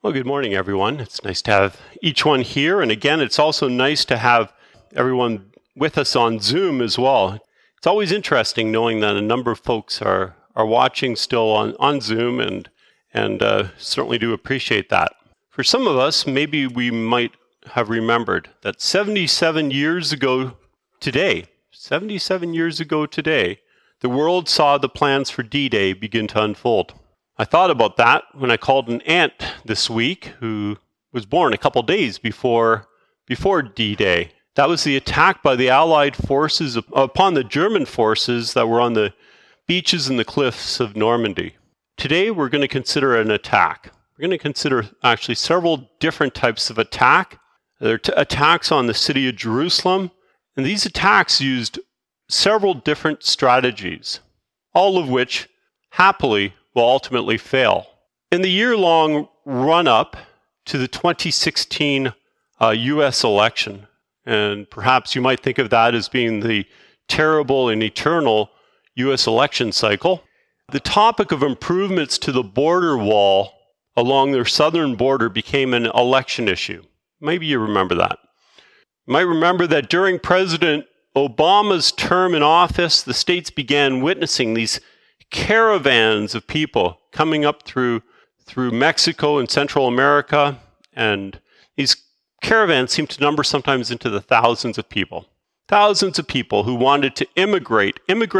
Well, good morning, everyone. It's nice to have each one here. And again, it's also nice to have everyone with us on Zoom as well. It's always interesting knowing that a number of folks are watching still on Zoom, and certainly do appreciate that. For some of us, maybe we might have remembered that 77 years ago today, the world saw the plans for D-Day begin to unfold. I thought about that when I called an aunt this week who was born a couple days before D-Day. That was the attack by the Allied forces upon the German forces that were on the beaches and the cliffs of Normandy. Today we're going to consider an attack. We're going to consider actually several different types of attack. There are attacks on the city of Jerusalem, and these attacks used several different strategies, all of which happily will ultimately fail. In the year-long run-up to the 2016 U.S. election, and perhaps you might think of that as being the terrible and eternal U.S. election cycle, the topic of improvements to the border wall along their southern border became an election issue. Maybe you remember that. You might remember that during President Obama's term in office, the states began witnessing these caravans of people coming up through Mexico and Central America, and these caravans seemed to number sometimes into the thousands of people who wanted to immigrate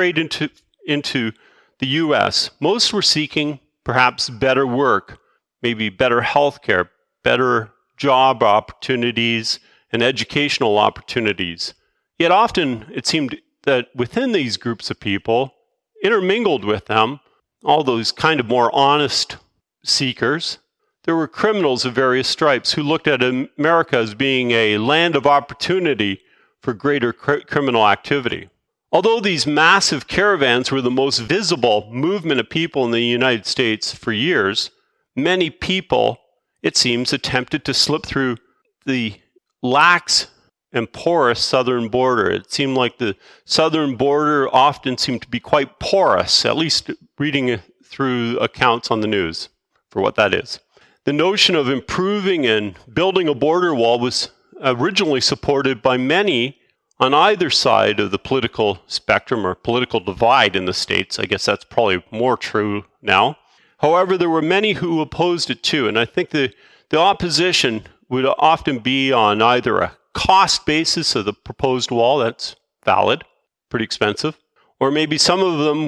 into the U.S. Most were seeking perhaps better work, maybe better health care, better job opportunities, and educational opportunities. Yet often it seemed that within these groups of people, intermingled with them, all those kind of more honest seekers, there were criminals of various stripes who looked at America as being a land of opportunity for greater criminal activity. Although these massive caravans were the most visible movement of people in the United States for years, many people, it seems, attempted to slip through the lax and porous southern border. It seemed like the southern border often seemed to be quite porous, at least reading through accounts on the news, for what that is. The notion of improving and building a border wall was originally supported by many on either side of the political spectrum or political divide in the States. I guess that's probably more true now. However, there were many who opposed it too, and I think the opposition would often be on either a cost basis of the proposed wall, that's valid, pretty expensive, or maybe some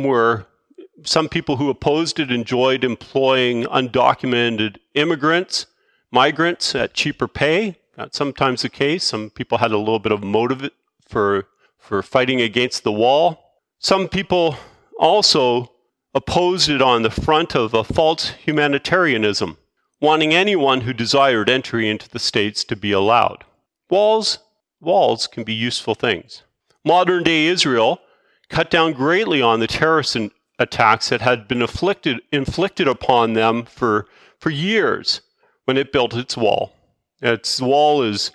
people who opposed it enjoyed employing undocumented migrants at cheaper pay. That's sometimes the case. Some people had a little bit of motive for fighting against the wall. Some people also opposed it on the front of a false humanitarianism, wanting anyone who desired entry into the states to be allowed. Walls can be useful things. Modern-day Israel cut down greatly on the terrorist attacks that had been inflicted upon them for years when it built its wall. Its wall is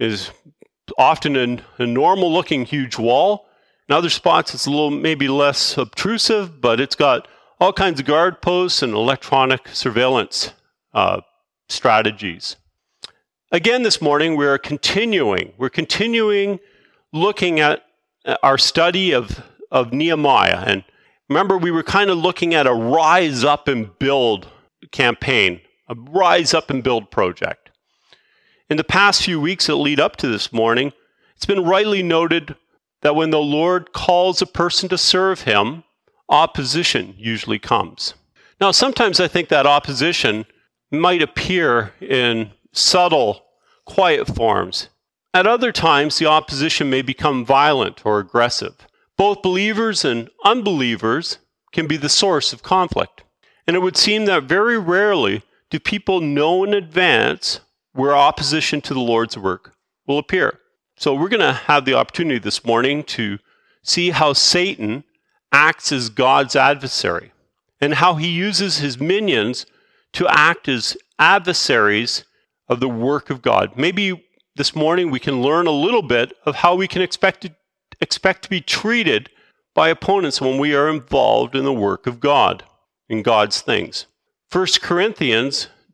often a normal-looking huge wall. In other spots, it's a little maybe less obtrusive, but it's got all kinds of guard posts and electronic surveillance strategies. Again, this morning, we're continuing looking at our study of Nehemiah. And remember, we were kind of looking at a rise up and build campaign, a rise up and build project. In the past few weeks that lead up to this morning, it's been rightly noted that when the Lord calls a person to serve him, opposition usually comes. Now, sometimes I think that opposition might appear in subtle, quiet forms. At other times, the opposition may become violent or aggressive. Both believers and unbelievers can be the source of conflict. And it would seem that very rarely do people know in advance where opposition to the Lord's work will appear. So we're going to have the opportunity this morning to see how Satan acts as God's adversary and how he uses his minions to act as adversaries of the work of God. Maybe this morning we can learn a little bit of how we can expect to be treated by opponents when we are involved in the work of God, in God's things. 1 Corinthians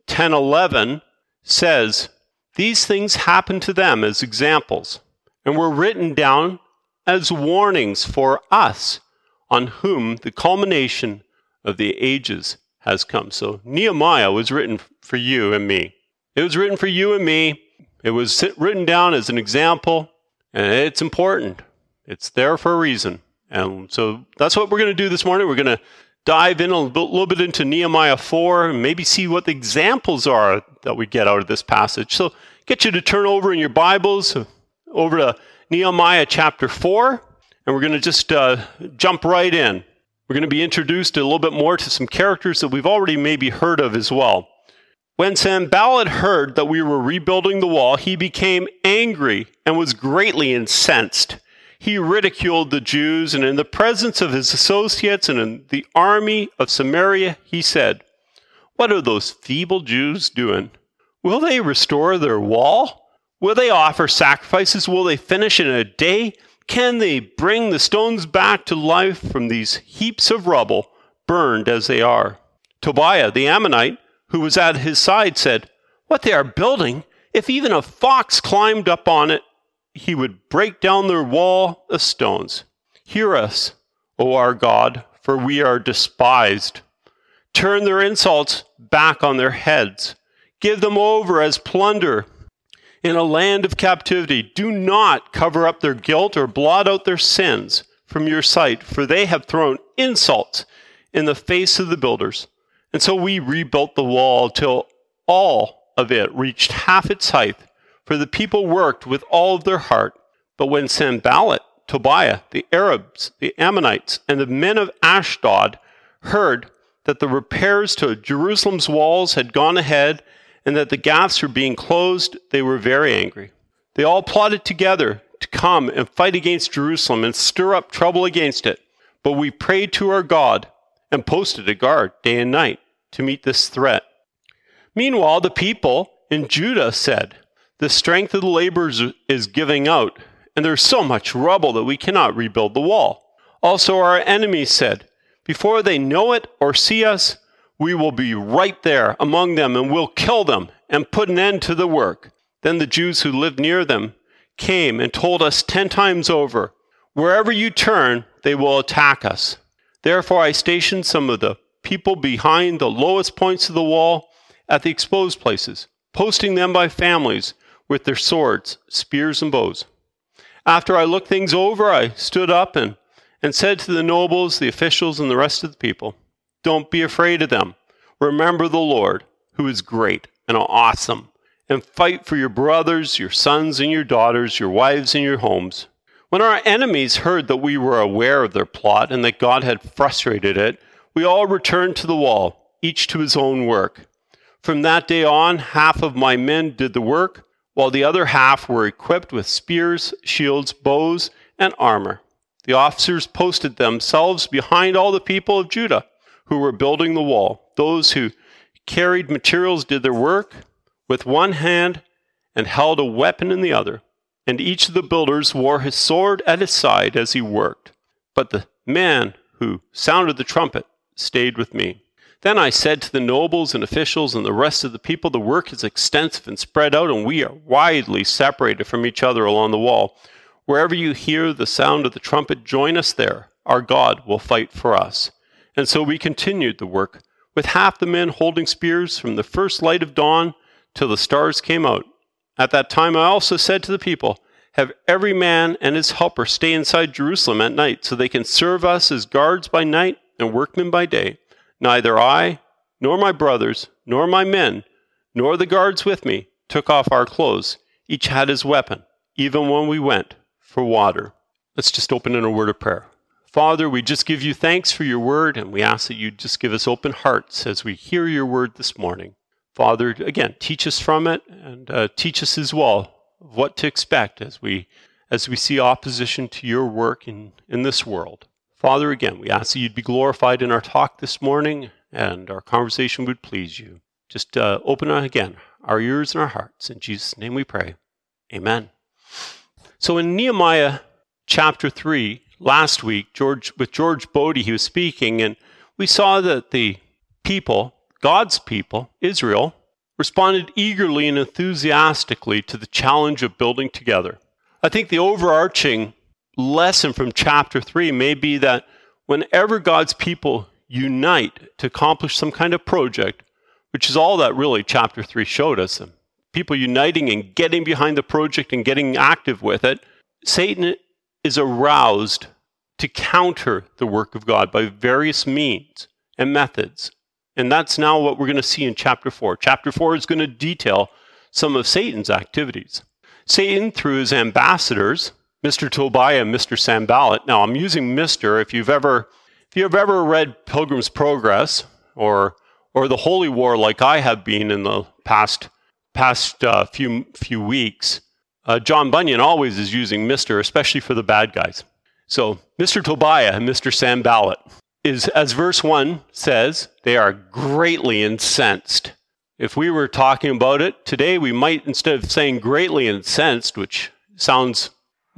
10:11 says, "These things happened to them as examples, and were written down as warnings for us, on whom the culmination of the ages has come." So Nehemiah was written for you and me. It was written for you and me. It was written down as an example, and it's important. It's there for a reason. And so that's what we're going to do this morning. We're going to dive in a little bit into Nehemiah 4 and maybe see what the examples are that we get out of this passage. So get you to turn over in your Bibles over to Nehemiah chapter 4, and we're going to just jump right in. We're going to be introduced a little bit more to some characters that we've already maybe heard of as well. When Sanballat heard that we were rebuilding the wall, he became angry and was greatly incensed. He ridiculed the Jews, and in the presence of his associates and in the army of Samaria, he said, "What are those feeble Jews doing? Will they restore their wall? Will they offer sacrifices? Will they finish in a day? Can they bring the stones back to life from these heaps of rubble, burned as they are?" Tobiah the Ammonite, who was at his side, said, "What they are building, if even a fox climbed up on it, he would break down their wall of stones. Hear us, O our God, for we are despised. Turn their insults back on their heads. Give them over as plunder in a land of captivity. Do not cover up their guilt or blot out their sins from your sight, for they have thrown insults in the face of the builders." And so we rebuilt the wall till all of it reached half its height, for the people worked with all of their heart. But when Sanballat, Tobiah, the Arabs, the Ammonites, and the men of Ashdod heard that the repairs to Jerusalem's walls had gone ahead and that the gaps were being closed, they were very angry. They all plotted together to come and fight against Jerusalem and stir up trouble against it. But we prayed to our God and posted a guard day and night to meet this threat. Meanwhile, the people in Judah said, "The strength of the laborers is giving out, and there is so much rubble that we cannot rebuild the wall." Also our enemies said, "Before they know it or see us, we will be right there among them and will kill them and put an end to the work." Then the Jews who lived near them came and told us 10 times over, "Wherever you turn, they will attack us." Therefore I stationed some of the people behind the lowest points of the wall at the exposed places, posting them by families with their swords, spears, and bows. After I looked things over, I stood up and said to the nobles, the officials, and the rest of the people, "Don't be afraid of them. Remember the Lord, who is great and awesome, and fight for your brothers, your sons, and your daughters, your wives, and your homes." When our enemies heard that we were aware of their plot and that God had frustrated it, we all returned to the wall, each to his own work. From that day on, half of my men did the work, while the other half were equipped with spears, shields, bows, and armor. The officers posted themselves behind all the people of Judah who were building the wall. Those who carried materials did their work with one hand and held a weapon in the other, and each of the builders wore his sword at his side as he worked. But the man who sounded the trumpet stayed with me. Then I said to the nobles and officials and the rest of the people, "The work is extensive and spread out, and we are widely separated from each other along the wall. Wherever you hear the sound of the trumpet, join us there. Our God will fight for us." And so we continued the work, with half the men holding spears from the first light of dawn till the stars came out. At that time I also said to the people, "Have every man and his helper stay inside Jerusalem at night, so they can serve us as guards by night and workmen by day. Neither I, nor my brothers, nor my men, nor the guards with me took off our clothes. Each had his weapon, even when we went for water." Let's just open in a word of prayer. Father, we just give you thanks for your word, and we ask that you just give us open hearts as we hear your word this morning. Father, again, teach us from it, and teach us as well what to expect as we see opposition to your work in this world. Father, again, we ask that you'd be glorified in our talk this morning, and our conversation would please you. Just open again our ears and our hearts. In Jesus' name we pray. Amen. So in Nehemiah chapter 3, last week, with George Bodie, he was speaking, and we saw that the people, God's people, Israel, responded eagerly and enthusiastically to the challenge of building together. I think the overarching lesson from chapter 3 may be that whenever God's people unite to accomplish some kind of project, which is all that really chapter 3 showed us, people uniting and getting behind the project and getting active with it, Satan is aroused to counter the work of God by various means and methods. And that's now what we're going to see in chapter 4. Chapter 4 is going to detail some of Satan's activities. Satan, through his ambassadors, Mr. Tobiah and Mr. Sanballat. Now, I'm using Mr. If you've ever read Pilgrim's Progress or the Holy War, like I have been in the past few weeks, John Bunyan always is using Mr., especially for the bad guys. So, Mr. Tobiah and Mr. Sanballat is, as verse 1 says, they are greatly incensed. If we were talking about it today, we might, instead of saying greatly incensed, which sounds,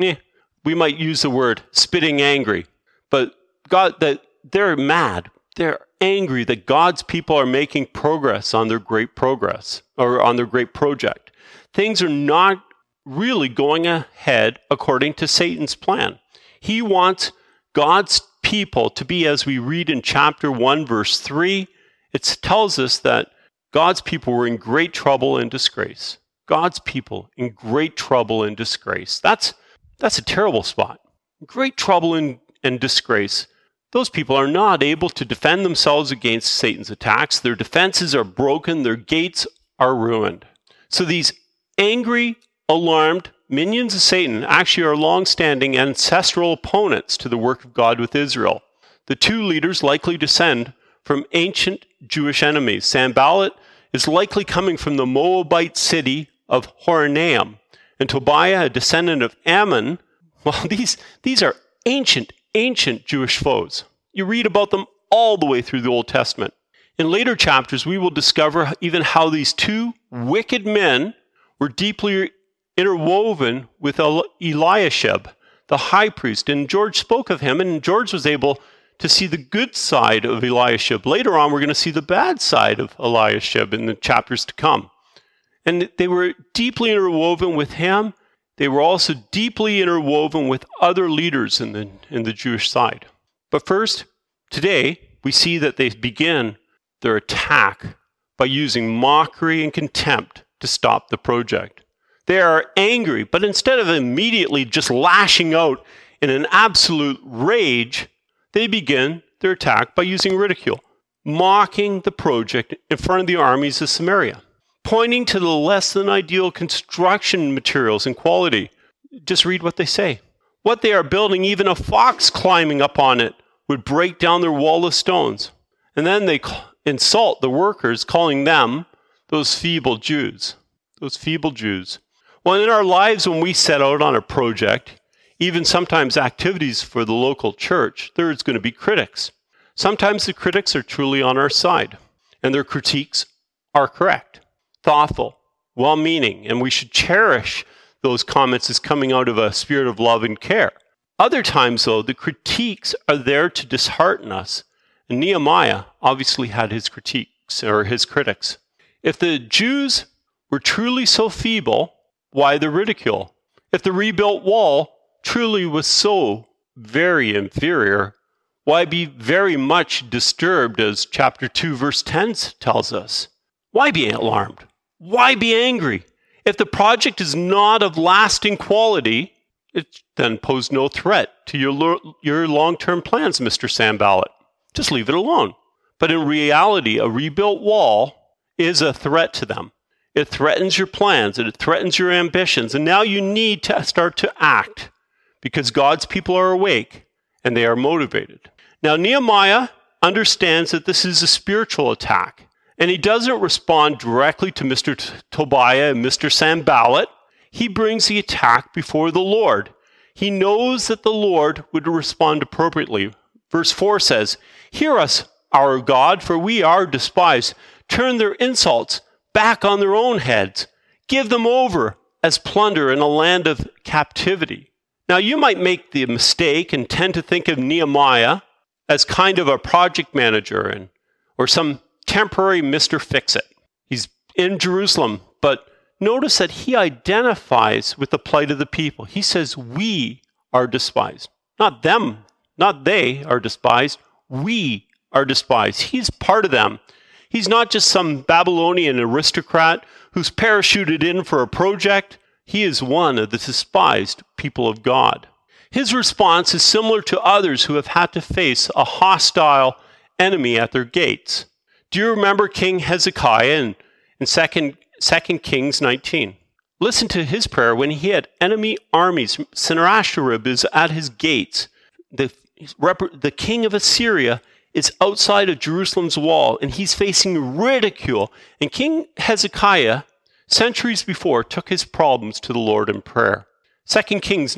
we might use the word spitting angry. But God, that they're mad. They're angry that God's people are making progress on their great progress, or on their great project. Things are not really going ahead according to Satan's plan. He wants God's people to be, as we read in chapter 1, verse 3, it tells us that God's people were in great trouble and disgrace. God's people in great trouble and disgrace. That's a terrible spot. Great trouble and disgrace. Those people are not able to defend themselves against Satan's attacks. Their defenses are broken. Their gates are ruined. So these angry, alarmed minions of Satan actually are long-standing ancestral opponents to the work of God with Israel. The two leaders likely descend from ancient Jewish enemies. Sanballat is likely coming from the Moabite city of Horonaim, and Tobiah, a descendant of Ammon. Well, these are ancient Jewish foes. You read about them all the way through the Old Testament. In later chapters, we will discover even how these two wicked men were deeply interwoven with Eliashib, the high priest. And George spoke of him, and George was able to see the good side of Eliashib. Later on, we're going to see the bad side of Eliashib in the chapters to come. And they were deeply interwoven with him. They were also deeply interwoven with other leaders in the Jewish side. But first, today, we see that they begin their attack by using mockery and contempt to stop the project. They are angry, but instead of immediately just lashing out in an absolute rage, they begin their attack by using ridicule, mocking the project in front of the armies of Samaria, pointing to the less than ideal construction materials and quality. Just read what they say. What they are building, even a fox climbing up on it would break down their wall of stones. And then they insult the workers, calling them those feeble Jews. Those feeble Jews. Well, in our lives, when we set out on a project, even sometimes activities for the local church, there's going to be critics. Sometimes the critics are truly on our side, and their critiques are correct, thoughtful, well-meaning, and we should cherish those comments as coming out of a spirit of love and care. Other times, though, the critiques are there to dishearten us, and Nehemiah obviously had his critiques, or his critics. If the Jews were truly so feeble, why the ridicule? If the rebuilt wall truly was so very inferior, why be very much disturbed, as chapter 2, verse 10 tells us? Why be alarmed? Why be angry? If the project is not of lasting quality, it then poses no threat to your long-term plans, Mr. Sanballat. Just leave it alone. But in reality, a rebuilt wall is a threat to them. It threatens your plans, and it threatens your ambitions, and now you need to start to act because God's people are awake and they are motivated. Now, Nehemiah understands that this is a spiritual attack, and he doesn't respond directly to Mr. Tobiah and Mr. Sanballat. He brings the attack before the Lord. He knows that the Lord would respond appropriately. Verse 4 says, "Hear us, our God, for we are despised. Turn their insults back on their own heads. Give them over as plunder in a land of captivity." Now, you might make the mistake and tend to think of Nehemiah as kind of a project manager or some temporary Mr. Fix-It. He's in Jerusalem. But notice that he identifies with the plight of the people. He says, we are despised. Not them, not they are despised. We are despised. He's part of them. He's not just some Babylonian aristocrat who's parachuted in for a project. He is one of the despised people of God. His response is similar to others who have had to face a hostile enemy at their gates. Do you remember King Hezekiah in 2 Kings 19? Listen to his prayer when he had enemy armies. Sennacherib is at his gates. The king of Assyria is outside of Jerusalem's wall, and he's facing ridicule. And King Hezekiah, centuries before, took his problems to the Lord in prayer. 2 Kings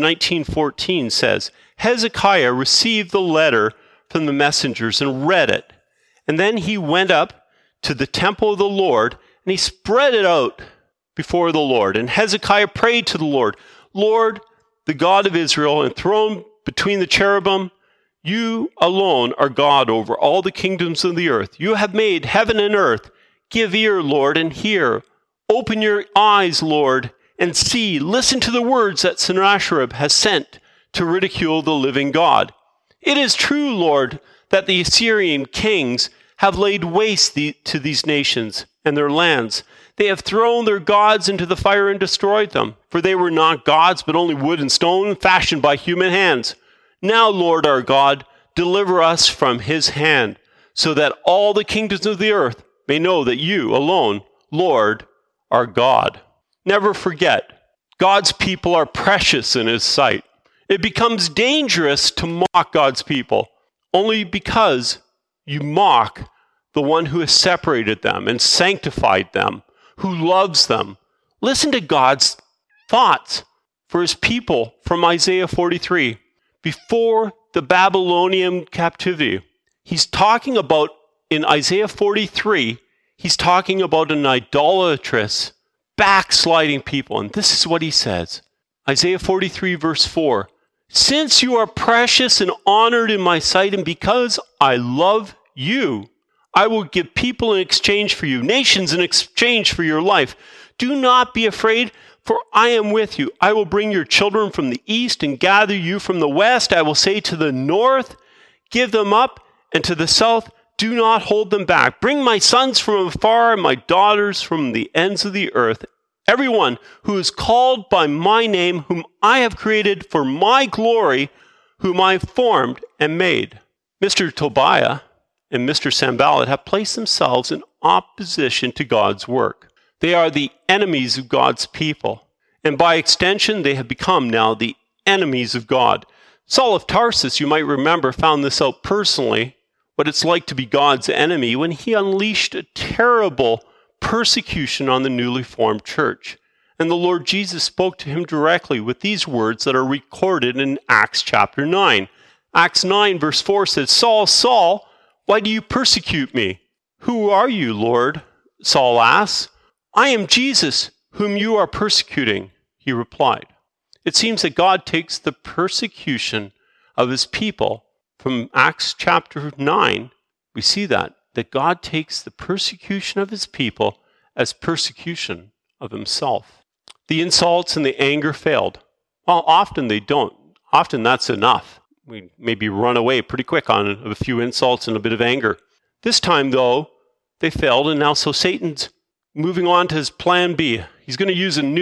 19:14 says, Hezekiah received the letter from the messengers and read it. And then he went up to the temple of the Lord, and he spread it out before the Lord. And Hezekiah prayed to the Lord, Lord, the God of Israel, enthroned between the cherubim, you alone are God over all the kingdoms of the earth. You have made heaven and earth. Give ear, Lord, and hear. Open your eyes, Lord, and see. Listen to the words that Sennacherib has sent to ridicule the living God. It is true, Lord, that the Assyrian kings have laid waste to these nations and their lands. They have thrown their gods into the fire and destroyed them, for they were not gods, but only wood and stone fashioned by human hands. Now, Lord our God, deliver us from his hand, so that all the kingdoms of the earth may know that you alone, Lord, are God. Never forget, God's people are precious in his sight. It becomes dangerous to mock God's people, only because you mock the one who has separated them and sanctified them, who loves them. Listen to God's thoughts for his people from Isaiah 43. Before the Babylonian captivity, he's talking about, in Isaiah 43, he's talking about an idolatrous, backsliding people. And this is what he says. Isaiah 43, verse 4. Since you are precious and honored in my sight, and because I love you, I will give people in exchange for you, nations in exchange for your life. Do not be afraid, for I am with you. I will bring your children from the east and gather you from the west. I will say to the north, give them up, and to the south, do not hold them back. Bring my sons from afar and my daughters from the ends of the earth. Everyone who is called by my name, whom I have created for my glory, whom I formed and made. Mr. Tobiah and Mr. Sanballat have placed themselves in opposition to God's work. They are the enemies of God's people. And by extension, they have become now the enemies of God. Saul of Tarsus, you might remember, found this out personally, what it's like to be God's enemy when he unleashed a terrible persecution on the newly formed church. And the Lord Jesus spoke to him directly with these words that are recorded in Acts chapter 9. Acts 9 verse 4 says, Saul, Saul, why do you persecute me? Who are you, Lord? Saul asks. I am Jesus, whom you are persecuting, he replied. It seems that God takes the persecution of his people. From Acts chapter 9, we see that God takes the persecution of his people as persecution of himself. The insults and the anger failed. Well, often they don't. Often that's enough. We maybe run away pretty quick on a few insults and a bit of anger. This time, though, they failed, and now so Satan's moving on to his plan B. He's going to use a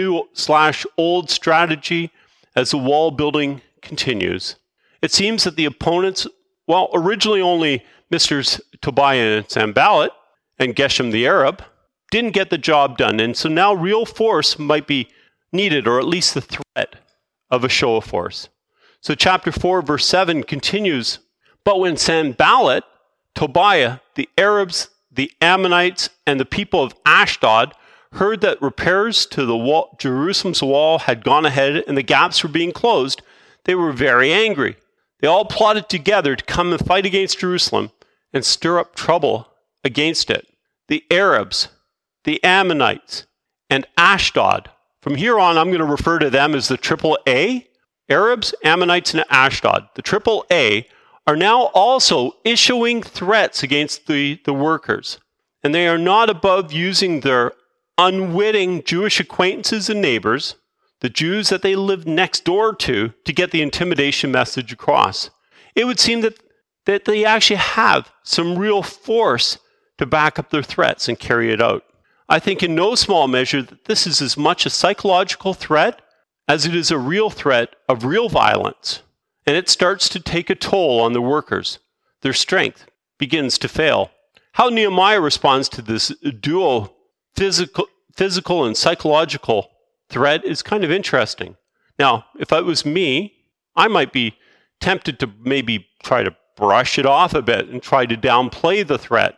new/old strategy as the wall building continues. It seems that the opponents, well, originally only Mr. Tobiah and Sanballat and Geshem the Arab, didn't get the job done. And so now real force might be needed, or at least the threat of a show of force. So chapter 4, verse 7 continues, but when Sanballat, Tobiah, the Arabs, the Ammonites, and the people of Ashdod heard that repairs to the Jerusalem's wall had gone ahead and the gaps were being closed, they were very angry. They all plotted together to come and fight against Jerusalem and stir up trouble against it. The Arabs, the Ammonites, and Ashdod. From here on, I'm going to refer to them as the Triple A. Arabs, Ammonites, and Ashdod. The Triple A are now also issuing threats against the workers. And they are not above using their unwitting Jewish acquaintances and neighbors, the Jews that they lived next door to get the intimidation message across. It would seem that they actually have some real force to back up their threats and carry it out. I think in no small measure that this is as much a psychological threat as it is a real threat of real violence. And it starts to take a toll on the workers. Their strength begins to fail. How Nehemiah responds to this dual physical and psychological threat is kind of interesting. Now, if it was me, I might be tempted to maybe try to brush it off a bit and try to downplay the threat.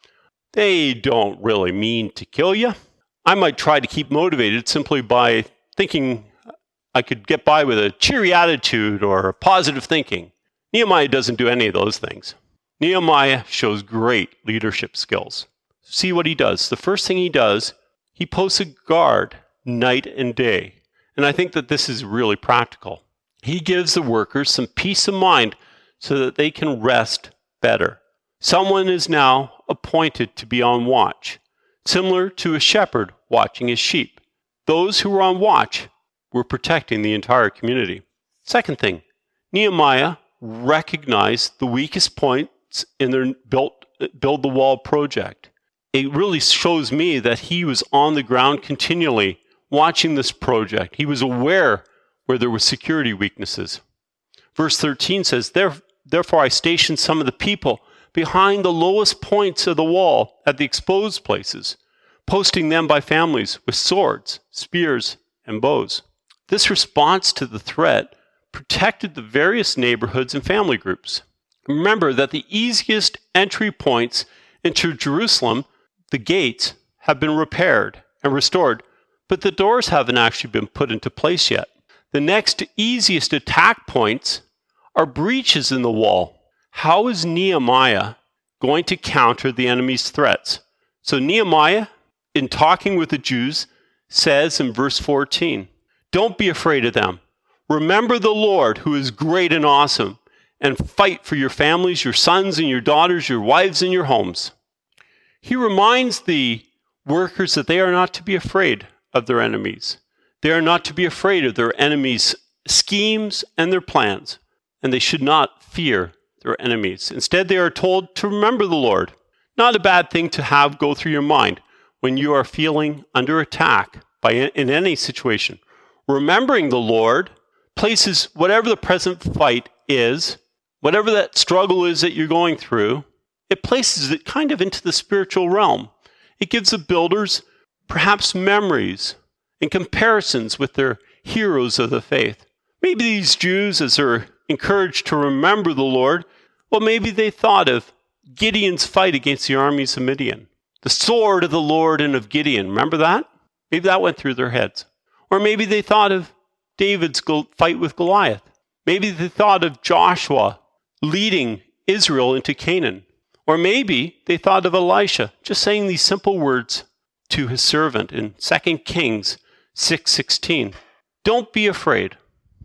They don't really mean to kill you. I might try to keep motivated simply by thinking I could get by with a cheery attitude or positive thinking. Nehemiah doesn't do any of those things. Nehemiah shows great leadership skills. See what he does. The first thing he does, he posts a guard night and day. And I think that this is really practical. He gives the workers some peace of mind so that they can rest better. Someone is now appointed to be on watch, similar to a shepherd watching his sheep. Those who were on watch were protecting the entire community. Second thing, Nehemiah recognized the weakest points in their build the wall project. It really shows me that he was on the ground continually watching this project. He was aware where there were security weaknesses. Verse 13 says, Therefore I stationed some of the people behind the lowest points of the wall at the exposed places, posting them by families with swords, spears, and bows. This response to the threat protected the various neighborhoods and family groups. Remember that the easiest entry points into Jerusalem, the gates, have been repaired and restored, but the doors haven't actually been put into place yet. The next easiest attack points are breaches in the wall. How is Nehemiah going to counter the enemy's threats? So Nehemiah, in talking with the Jews, says in verse 14, Don't be afraid of them. Remember the Lord, who is great and awesome, and fight for your families, your sons and your daughters, your wives and your homes. He reminds the workers that they are not to be afraid of their enemies. They are not to be afraid of their enemies' schemes and their plans, and they should not fear their enemies. Instead, they are told to remember the Lord. Not a bad thing to have go through your mind when you are feeling under attack in any situation. Remembering the Lord places whatever the present fight is, whatever that struggle is that you're going through, it places it kind of into the spiritual realm. It gives the builders perhaps memories and comparisons with their heroes of the faith. Maybe these Jews, as they're encouraged to remember the Lord, well, maybe they thought of Gideon's fight against the armies of Midian. The sword of the Lord and of Gideon. Remember that? Maybe that went through their heads. Or maybe they thought of David's fight with Goliath. Maybe they thought of Joshua leading Israel into Canaan. Or maybe they thought of Elisha just saying these simple words to his servant in 2 Kings 6:16. Don't be afraid.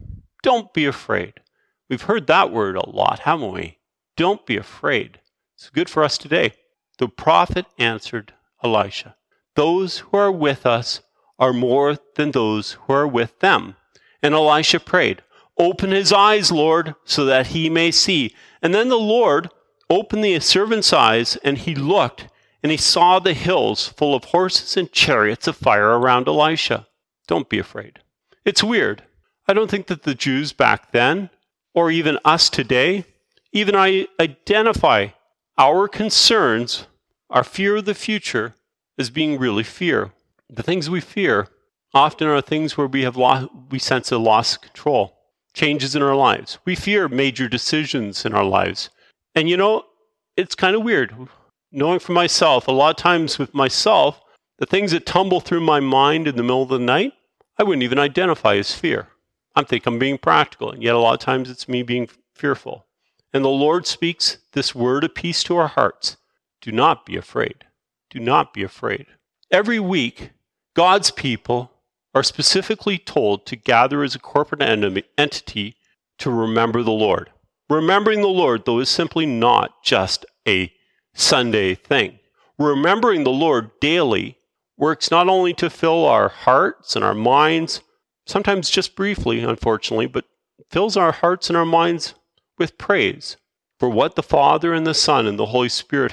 Don't be afraid. We've heard that word a lot, haven't we? Don't be afraid. It's good for us today. The prophet answered Elisha, Those who are with us are more than those who are with them. And Elisha prayed, Open his eyes, Lord, so that he may see. And then the Lord opened the servant's eyes, and he looked, and he saw the hills full of horses and chariots of fire around Elisha. Don't be afraid. It's weird. I don't think that the Jews back then, or even us today, even identify our concerns, our fear of the future, as being really fear. The things we fear often are things where we sense a loss of control, changes in our lives. We fear major decisions in our lives. And it's kind of weird. Knowing for myself, a lot of times with myself, the things that tumble through my mind in the middle of the night, I wouldn't even identify as fear. I think I'm being practical, and yet a lot of times it's me being fearful. And the Lord speaks this word of peace to our hearts. Do not be afraid. Do not be afraid. Every week, God's people are specifically told to gather as a corporate entity to remember the Lord. Remembering the Lord, though, is simply not just a Sunday thing. Remembering the Lord daily works not only to fill our hearts and our minds, sometimes just briefly, unfortunately, but fills our hearts and our minds with praise for what the Father and the Son and the Holy Spirit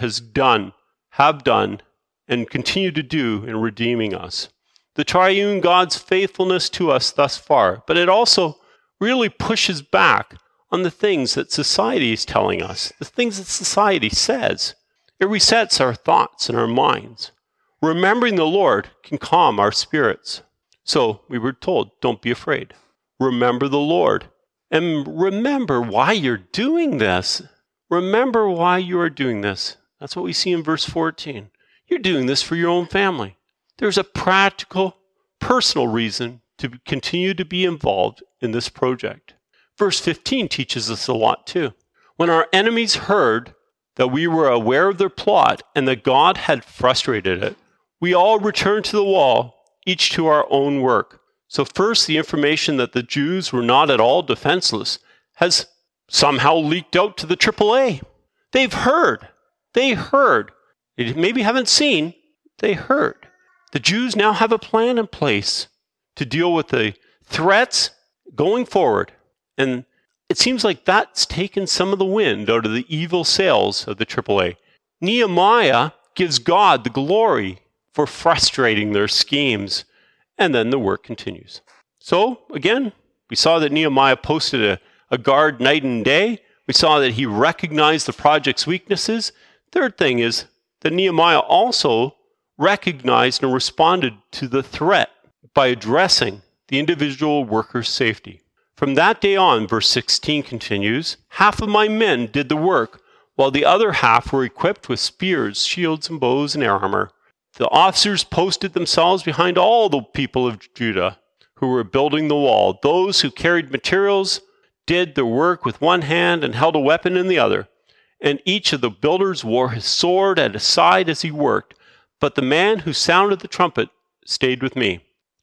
have done, and continue to do in redeeming us. The triune God's faithfulness to us thus far, but it also really pushes back on the things that society is telling us, the things that society says. It resets our thoughts and our minds. Remembering the Lord can calm our spirits. So we were told, don't be afraid. Remember the Lord. And remember why you're doing this. Remember why you are doing this. That's what we see in verse 14. You're doing this for your own family. There's a practical, personal reason to continue to be involved in this project. Verse 15 teaches us a lot too. When our enemies heard that we were aware of their plot and that God had frustrated it, we all returned to the wall, each to our own work. So first, the information that the Jews were not at all defenseless has somehow leaked out to the AAA. They've heard. They heard. They maybe haven't seen. They heard. The Jews now have a plan in place to deal with the threats going forward. And it seems like that's taken some of the wind out of the evil sails of the AAA. Nehemiah gives God the glory for frustrating their schemes. And then the work continues. So, again, we saw that Nehemiah posted a guard night and day. We saw that he recognized the project's weaknesses. Third thing is that Nehemiah also recognized and responded to the threat by addressing the individual worker's safety. From that day on, verse 16 continues, half of my men did the work, while the other half were equipped with spears, shields, and bows, and armor. The officers posted themselves behind all the people of Judah who were building the wall. Those who carried materials did their work with one hand and held a weapon in the other. And each of the builders wore his sword at his side as he worked. But the man who sounded the trumpet stayed with me.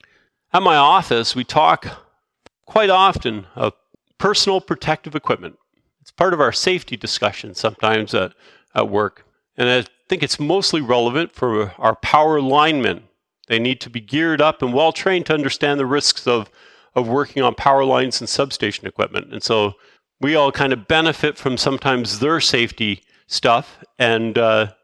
At my office, we talk quite often of personal protective equipment. It's part of our safety discussion sometimes at work. And I think it's mostly relevant for our power linemen. They need to be geared up and well trained to understand the risks of working on power lines and substation equipment. And so we all kind of benefit from sometimes their safety stuff, and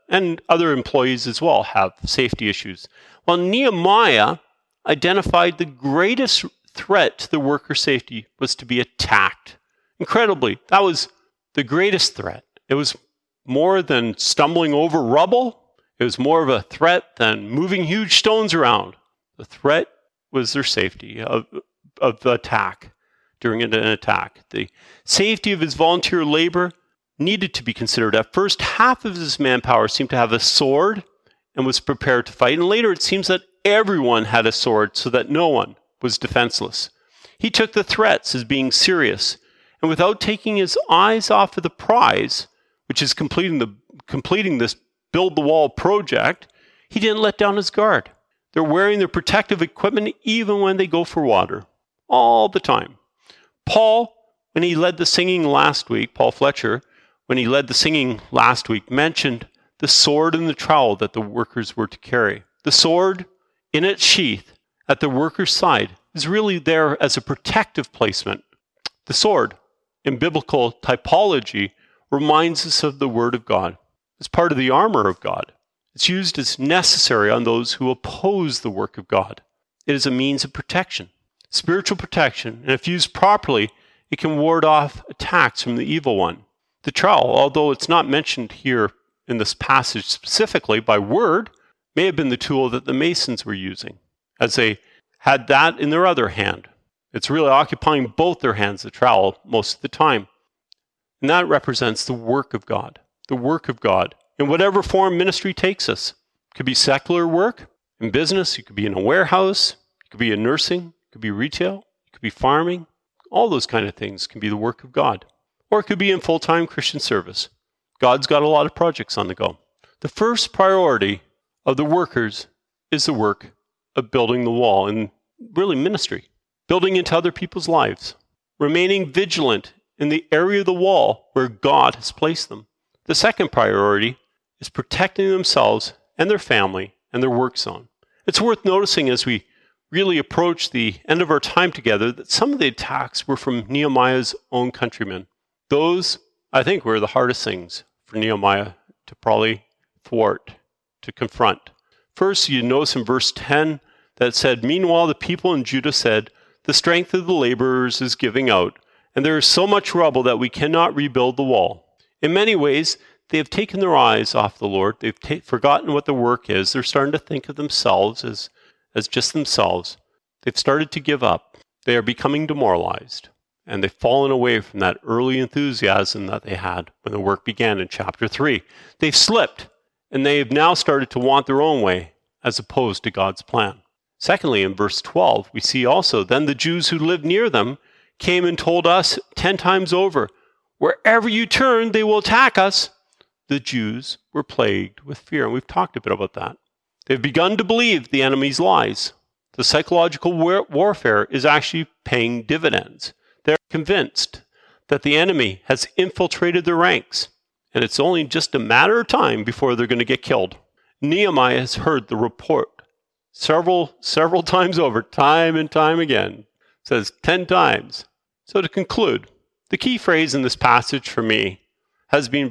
other employees as well have safety issues. Well, Nehemiah identified the greatest threat to the worker safety was to be attacked. Incredibly, that was the greatest threat. It was more than stumbling over rubble. It was more of a threat than moving huge stones around. The threat was their safety of attack during an attack. The safety of his volunteer labor needed to be considered. At first, half of his manpower seemed to have a sword and was prepared to fight. And later, it seems that everyone had a sword so that no one was defenseless. He took the threats as being serious. And without taking his eyes off of the prize, which is completing this build the wall project, he didn't let down his guard. They're wearing their protective equipment even when they go for water, all the time. Paul, when he led the singing last week, Paul Fletcher, when he led the singing last week, mentioned the sword and the trowel that the workers were to carry. The sword in its sheath at the worker's side is really there as a protective placement. The sword, in biblical typology, reminds us of the Word of God. It's part of the armor of God. It's used as necessary on those who oppose the work of God. It is a means of protection, spiritual protection, and if used properly, it can ward off attacks from the evil one. The trowel, although it's not mentioned here in this passage specifically by word, may have been the tool that the masons were using, as they had that in their other hand. It's really occupying both their hands, the trowel, most of the time. And that represents the work of God. The work of God. In whatever form ministry takes us. It could be secular work, in business, you could be in a warehouse, it could be in nursing, it could be retail, it could be farming. All those kind of things can be the work of God. Or it could be in full-time Christian service. God's got a lot of projects on the go. The first priority of the workers is the work of building the wall and really ministry. Building into other people's lives. Remaining vigilant in the area of the wall where God has placed them. The second priority is protecting themselves and their family and their work zone. It's worth noticing as we really approach the end of our time together that some of the attacks were from Nehemiah's own countrymen. Those, I think, were the hardest things for Nehemiah to probably thwart, to confront. First, you notice in verse 10 that said, "Meanwhile, the people in Judah said, 'The strength of the laborers is giving out, and there is so much rubble that we cannot rebuild the wall.'" In many ways, they have taken their eyes off the Lord. They've forgotten what the work is. They're starting to think of themselves as just themselves. They've started to give up. They are becoming demoralized. And they've fallen away from that early enthusiasm that they had when the work began in chapter 3. They've slipped, and they have now started to want their own way as opposed to God's plan. Secondly, in verse 12, we see also, "Then the Jews who lived near them came and told us 10 times over, 'Wherever you turn, they will attack us.'" The Jews were plagued with fear, and we've talked a bit about that. They've begun to believe the enemy's lies. The psychological warfare is actually paying dividends. They're convinced that the enemy has infiltrated their ranks, and it's only just a matter of time before they're going to get killed. Nehemiah has heard the report several times over, time and time again. It says 10 times. So to conclude, the key phrase in this passage for me has been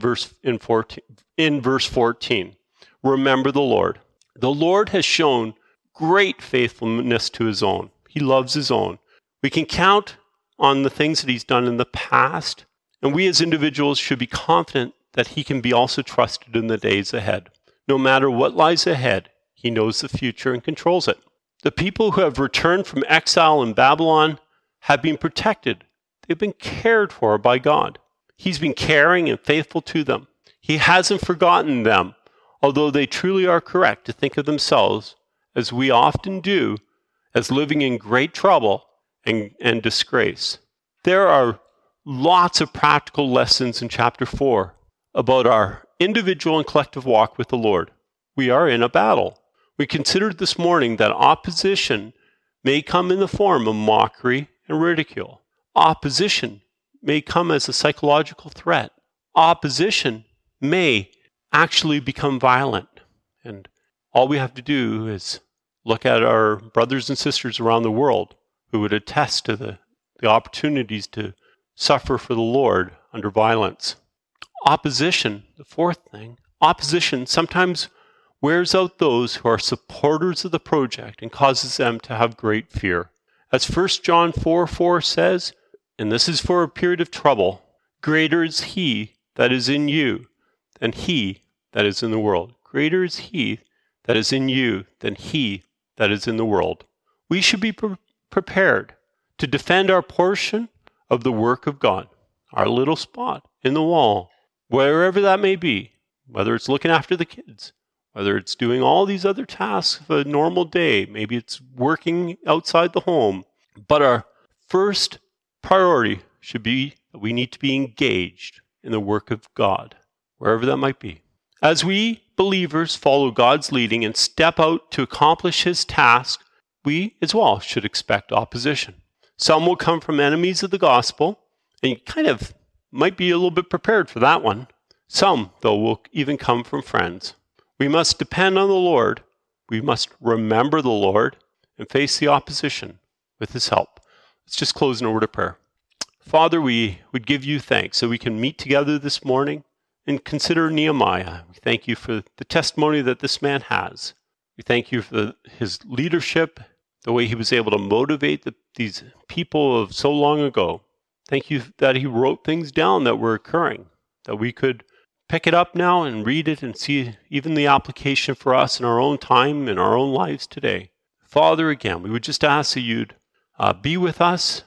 in verse 14. Remember the Lord. The Lord has shown great faithfulness to his own. He loves his own. We can count on the things that he's done in the past, and we as individuals should be confident that he can be also trusted in the days ahead. No matter what lies ahead, he knows the future and controls it. The people who have returned from exile in Babylon have been protected. They've been cared for by God. He's been caring and faithful to them. He hasn't forgotten them, although they truly are correct to think of themselves, as we often do, as living in great trouble and disgrace. There are lots of practical lessons in chapter 4 about our individual and collective walk with the Lord. We are in a battle. We considered this morning that opposition may come in the form of mockery and ridicule. Opposition may come as a psychological threat. Opposition may actually become violent. And all we have to do is look at our brothers and sisters around the world who would attest to the opportunities to suffer for the Lord under violence. Opposition, the fourth thing, opposition sometimes wears out those who are supporters of the project and causes them to have great fear. As 1 John 4:4 says, and this is for a period of trouble, "Greater is he that is in you than he that is in the world." Greater is he that is in you than he that is in the world. We should be prepared to defend our portion of the work of God, our little spot in the wall, wherever that may be, whether it's looking after the kids, whether it's doing all these other tasks of a normal day, maybe it's working outside the home. But our first priority should be that we need to be engaged in the work of God, wherever that might be. As we believers follow God's leading and step out to accomplish his task, we as well should expect opposition. Some will come from enemies of the gospel, and you kind of might be a little bit prepared for that one. Some, though, will even come from friends. We must depend on the Lord. We must remember the Lord and face the opposition with his help. Let's just close in a word of prayer. Father, we would give you thanks that we can meet together this morning and consider Nehemiah. We thank you for the testimony that this man has. We thank you for his leadership, the way he was able to motivate these people of so long ago. Thank you that he wrote things down that were occurring, that we could pick it up now and read it and see even the application for us in our own time, in our own lives today. Father, again, we would just ask that you'd be with us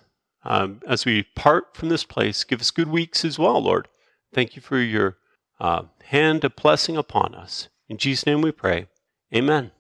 as we part from this place. Give us good weeks as well, Lord. Thank you for your hand of blessing upon us. In Jesus' name we pray. Amen.